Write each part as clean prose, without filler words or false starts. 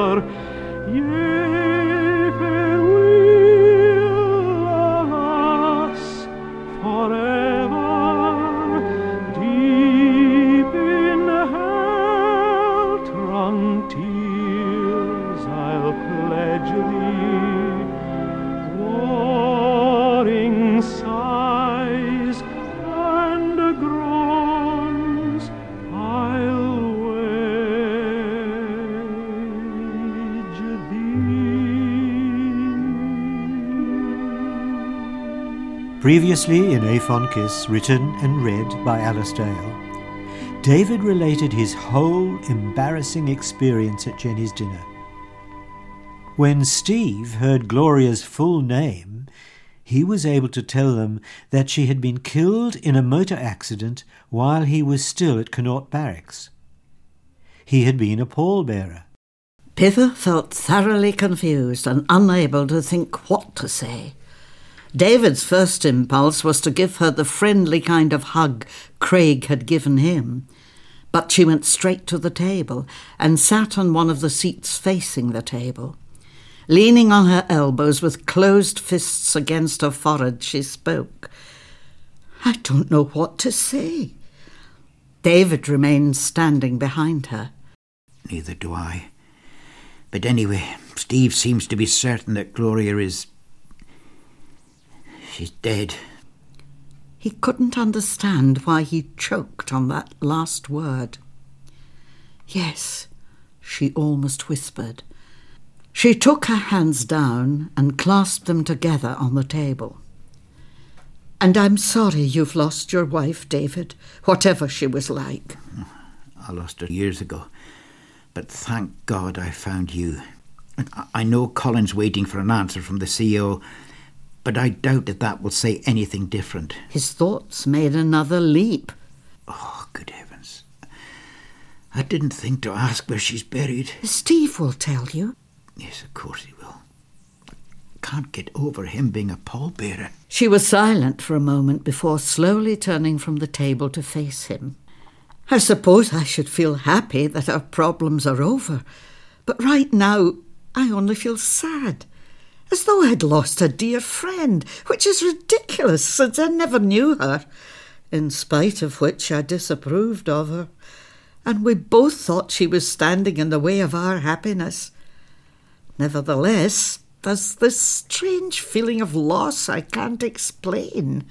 Yea, farewell, alas, forever. Deep in hell-drunk tears I'll pledge thee, warring sighs and groans I'll wage thee. Previously in Aephonkiss, written and read by Alice Dale, David related his whole embarrassing experience at Jenny's dinner. When Steve heard Gloria's full name, he was able to tell them that she had been killed in a motor accident while he was still at Connaught Barracks. He had been a pallbearer. Pippa felt thoroughly confused and unable to think what to say. David's first impulse was to give her the friendly kind of hug Craig had given him, but she went straight to the table and sat on one of the seats facing the table. Leaning on her elbows with closed fists against her forehead, she spoke. "I don't know what to say." David remained standing behind her. Neither do I. But anyway, Steve seems to be certain that Gloria is... she's dead. He couldn't understand why he choked on that last word. "Yes," she almost whispered. She took her hands down and clasped them together on the table. "And I'm sorry you've lost your wife, David, whatever she was like." I lost her years ago, but thank God I found you. I know Colin's waiting for an answer from the CEO, but I doubt that will say anything different. His thoughts made another leap. Oh, good heavens. I didn't think to ask where she's buried. "Steve will tell you." Yes, of course he will. I can't get over him being a pallbearer. She was silent for a moment before slowly turning from the table to face him. "I suppose I should feel happy that our problems are over, but right now I only feel sad. As though I'd lost a dear friend, which is ridiculous since I never knew her, in spite of which I disapproved of her, and we both thought she was standing in the way of our happiness. Nevertheless, there's this strange feeling of loss I can't explain.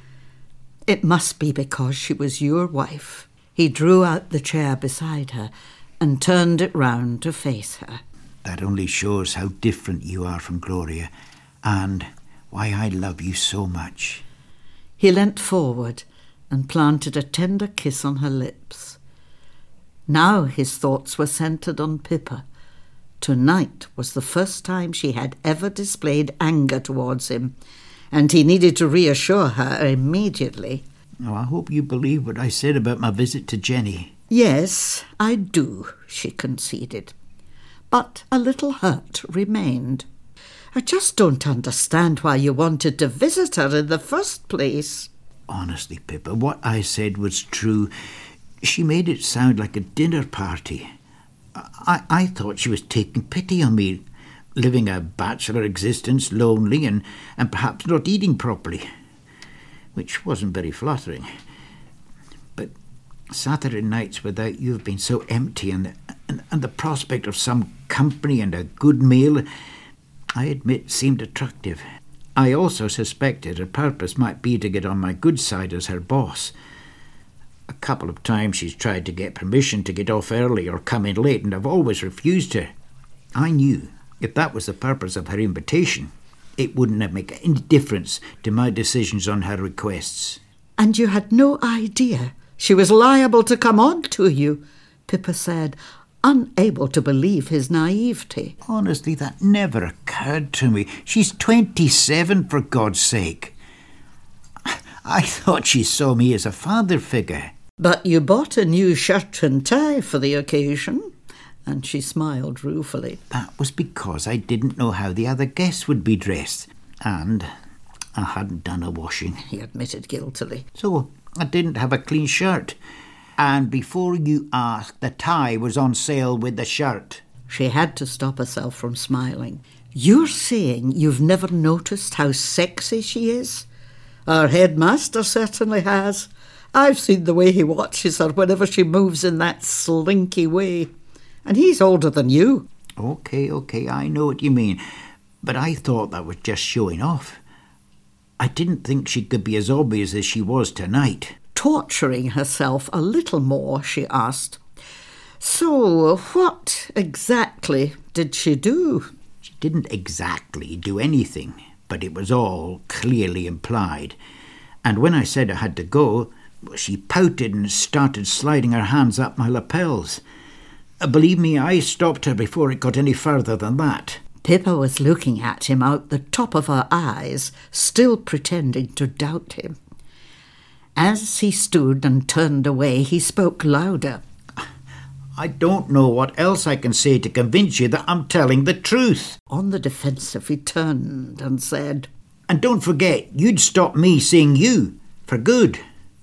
It must be because she was your wife." He drew out the chair beside her and turned it round to face her. That only shows how different you are from Gloria, and why I love you so much. He leant forward and planted a tender kiss on her lips. Now his thoughts were centred on Pippa. Tonight was the first time she had ever displayed anger towards him, and he needed to reassure her immediately. Oh, I hope you believe what I said about my visit to Jenny. "Yes, I do," she conceded. But a little hurt remained. "I just don't understand why you wanted to visit her in the first place." Honestly, Pippa, what I said was true. She made it sound like a dinner party. I thought she was taking pity on me, living a bachelor existence, lonely and perhaps not eating properly, which wasn't very flattering. But Saturday nights without you have been so empty, and the prospect of some company and a good meal, I admit, seemed attractive. I also suspected her purpose might be to get on my good side as her boss. A couple of times she's tried to get permission to get off early or come in late, and I've always refused her. I knew if that was the purpose of her invitation, it wouldn't make any difference to my decisions on her requests. "And you had no idea she was liable to come on to you," Pippa said, unable to believe his naivety. Honestly, that never occurred to me. She's 27, for God's sake. I thought she saw me as a father figure. "But you bought a new shirt and tie for the occasion," and she smiled ruefully. That was because I didn't know how the other guests would be dressed, and I hadn't done a washing, he admitted guiltily. So I didn't have a clean shirt. And before you ask, the tie was on sale with the shirt. She had to stop herself from smiling. "You're saying you've never noticed how sexy she is? Our headmaster certainly has. I've seen the way he watches her whenever she moves in that slinky way. And he's older than you." Okay, I know what you mean. But I thought that was just showing off. I didn't think she could be as obvious as she was tonight. Torturing herself a little more, she asked, "So what exactly did she do?" She didn't exactly do anything, but it was all clearly implied. And when I said I had to go, she pouted and started sliding her hands up my lapels. Believe me, I stopped her before it got any further than that. Pippa was looking at him out the top of her eyes, still pretending to doubt him. As he stood and turned away, he spoke louder. "I don't know what else I can say to convince you that I'm telling the truth." On the defensive, he turned and said, "And don't forget, you'd stop me seeing you, for good."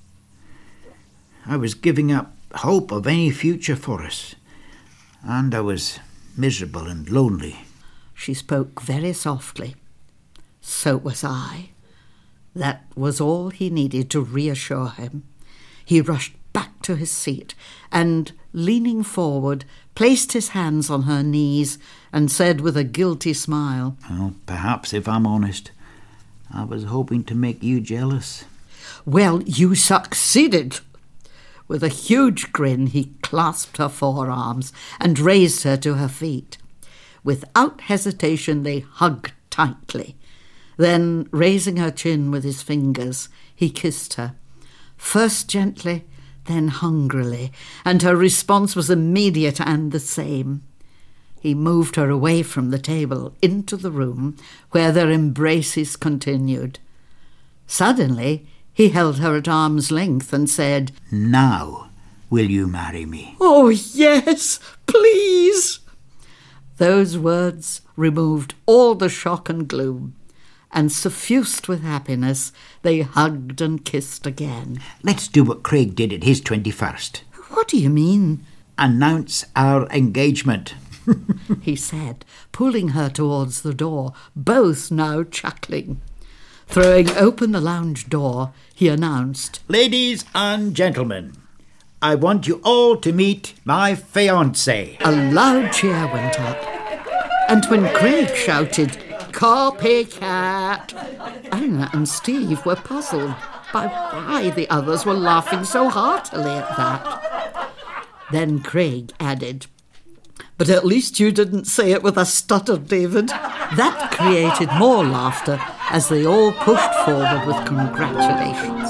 I was giving up hope of any future for us, and I was miserable and lonely. She spoke very softly. So was I. That was all he needed to reassure him. He rushed back to his seat and, leaning forward, placed his hands on her knees and said with a guilty smile, "Well, perhaps, if I'm honest, I was hoping to make you jealous." "Well, you succeeded." With a huge grin, he clasped her forearms and raised her to her feet. Without hesitation, they hugged tightly. Then, raising her chin with his fingers, he kissed her, first gently, then hungrily, and her response was immediate and the same. He moved her away from the table into the room where their embraces continued. Suddenly, he held her at arm's length and said, "Now, will you marry me?" "Oh, yes, please." Those words removed all the shock and gloom, and suffused with happiness, they hugged and kissed again. "Let's do what Craig did at his 21st. "What do you mean?" Announce our engagement," he said, pulling her towards the door, both now chuckling. Throwing open the lounge door, he announced, "Ladies and gentlemen, I want you all to meet my fiancée." A loud cheer went up, and when Craig shouted, "Copycat!" Anna and Steve were puzzled by why the others were laughing so heartily at that. Then Craig added, "But at least you didn't say it with a stutter, David." That created more laughter as they all pushed forward with congratulations.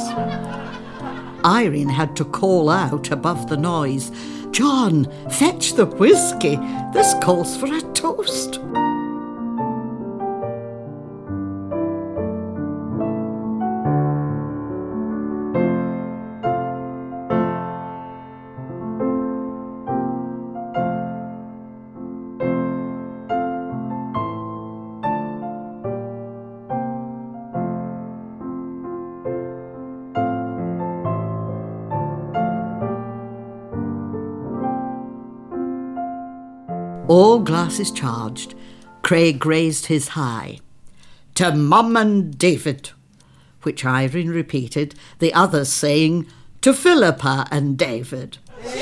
Irene had to call out above the noise, "John, fetch the whiskey. This calls for a toast." All glasses charged, Craig raised his high. "To Mum and David," which Irene repeated, the others saying, "To Philippa and David."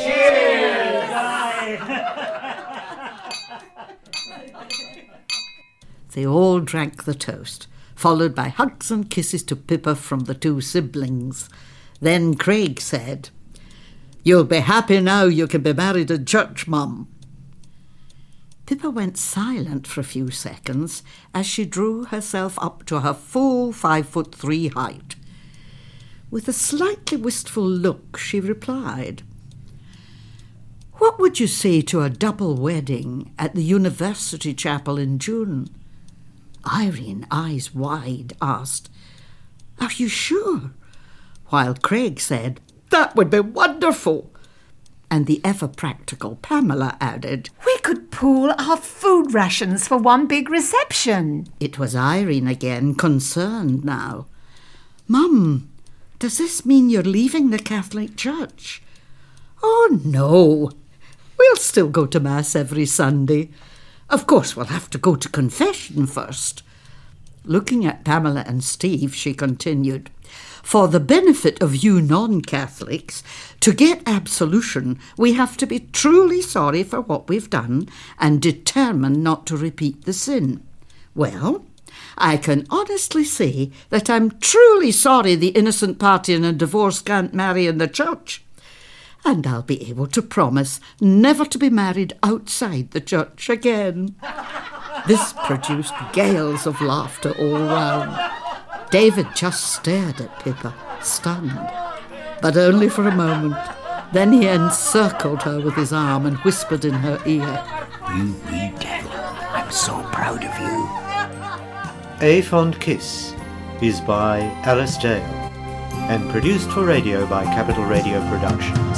They all drank the toast, followed by hugs and kisses to Pippa from the two siblings. Then Craig said, "You'll be happy now you can be married in church, Mum." Pippa went silent for a few seconds as she drew herself up to her full 5'3" height. With a slightly wistful look, she replied, "What would you say to a double wedding at the University Chapel in June?" Irene, eyes wide, asked, "Are you sure?" While Craig said, "That would be wonderful." And the ever-practical Pamela added, "We could pool our food rations for one big reception." It was Irene again, concerned now. "Mum, does this mean you're leaving the Catholic Church?" "Oh, no. We'll still go to Mass every Sunday. Of course, we'll have to go to confession first. Looking at Pamela and Steve, she continued, for the benefit of you non-Catholics, to get absolution, we have to be truly sorry for what we've done and determined not to repeat the sin. Well, I can honestly say that I'm truly sorry the innocent party in a divorce can't marry in the church. And I'll be able to promise never to be married outside the church again. This produced gales of laughter all round. David just stared at Pippa, stunned. But only for a moment. Then he encircled her with his arm and whispered in her ear, You wee devil, I'm so proud of you. A Fond Kiss is by Alice Dale and produced for radio by Capital Radio Productions.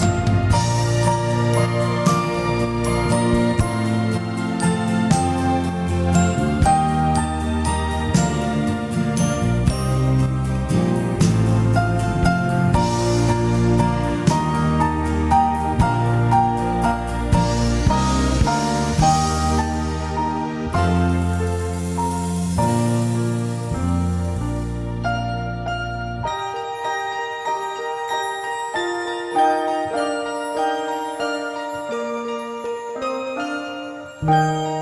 Thank you.